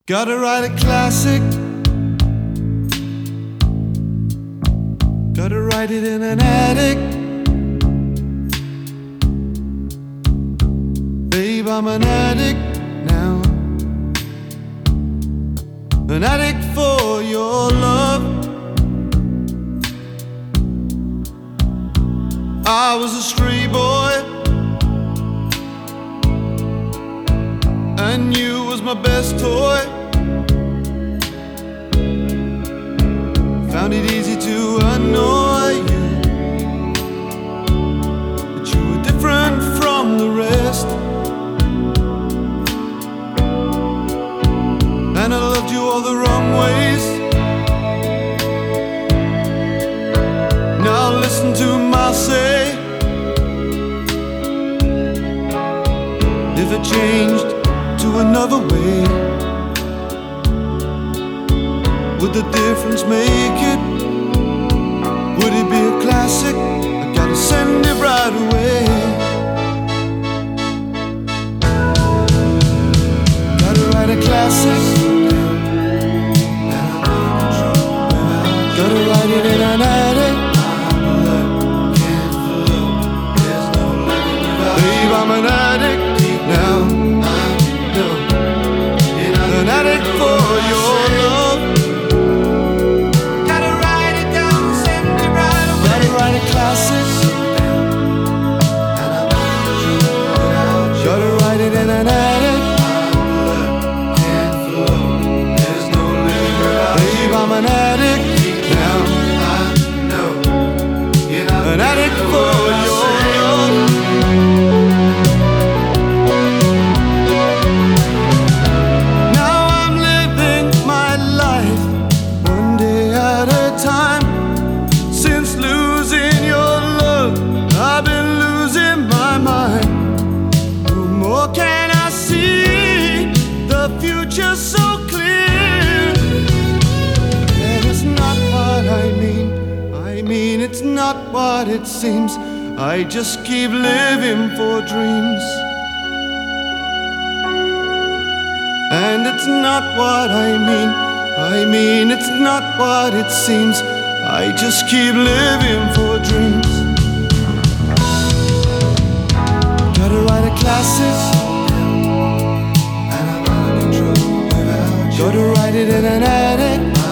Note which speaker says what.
Speaker 1: Gotta write a classic. Gotta write it in an attic. Babe, I'm an addict now. An addict for your love. I was a stray boy, and you was my best toy. Found it easy to annoy you, but you were different from the rest. And I loved you all the wrong ways. Now listen to my say. If I changed to another way, would the difference make it? Would it be a classic? I gotta send it right away. Gotta write a classic. Gotta write it in an attic. Babe, I'm an addict now. An addict for your love. Gotta write it down, send it right away. Gotta write a classic. Gotta write it in an attic. Babe, I'm an addict now. An addict for your love. Now I'm living my life one day at a time. Since losing your love, I've been losing my mind. No more can I see the future so clear. And it's not what I mean. I mean, it's not what it seems. I just keep living for dreams. And it's not what I mean. I mean, it's not what it seems. I just keep living for dreams. Gotta write a classic. And I'm out of control without you. Gotta write it in an attic.